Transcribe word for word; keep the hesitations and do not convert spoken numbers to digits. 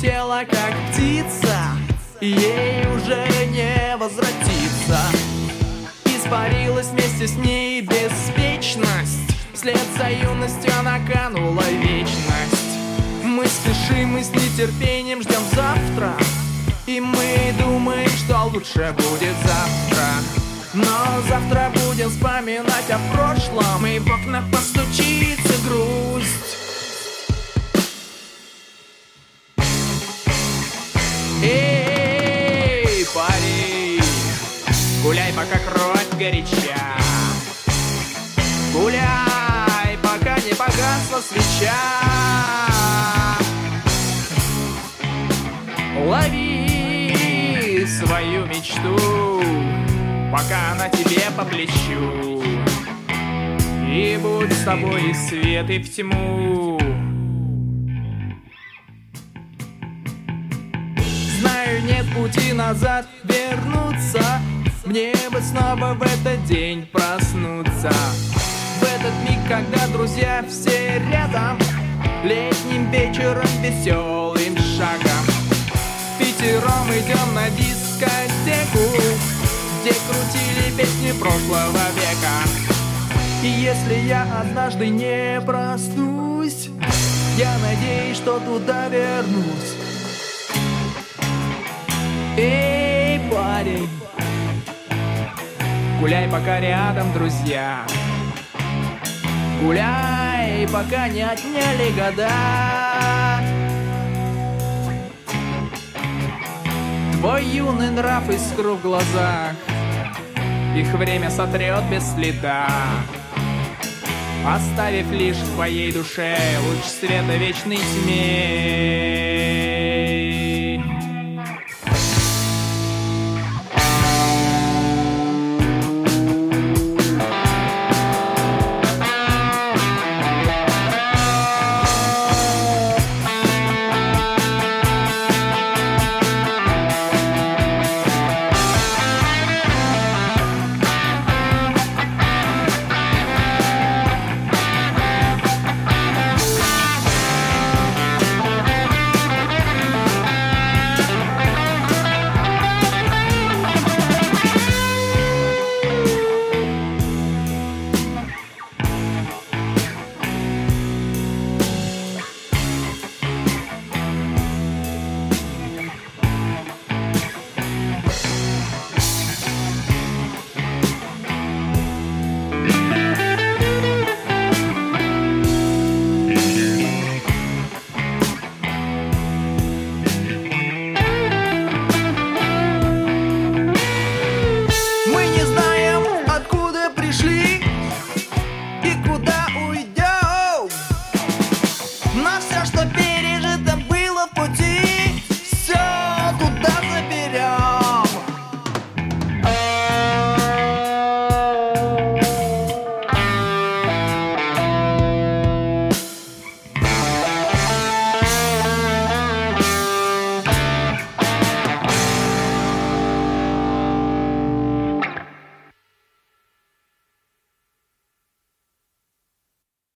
улетела, как птица, и ей уже не возвратиться. Испарилась вместе с ней беспечность, вслед за юностью она канула в вечность. Мы спешим, мы с нетерпением ждем завтра, и мы думаем, что лучше будет завтра. Но завтра будем вспоминать о прошлом, и в окна постучится грусть. Эй, парень, гуляй, пока кровь горяча. Гуляй, пока не погасла свеча. Лови свою мечту, пока она тебе по плечу, и будь с тобой и свет, и в тьму. Знаю, нет пути назад вернуться, мне бы снова в этот день проснуться. В этот миг, когда друзья все рядом, летним вечером веселым шагом пятером идем на дискотеку, где крутили песни прошлого века. И если я однажды не проснусь, я надеюсь, что туда вернусь. Эй, парень, гуляй, пока рядом друзья. Гуляй, пока не отняли года. Твой юный нрав искру в глазах, их время сотрет без следа, оставив лишь в твоей душе луч света вечной тьме.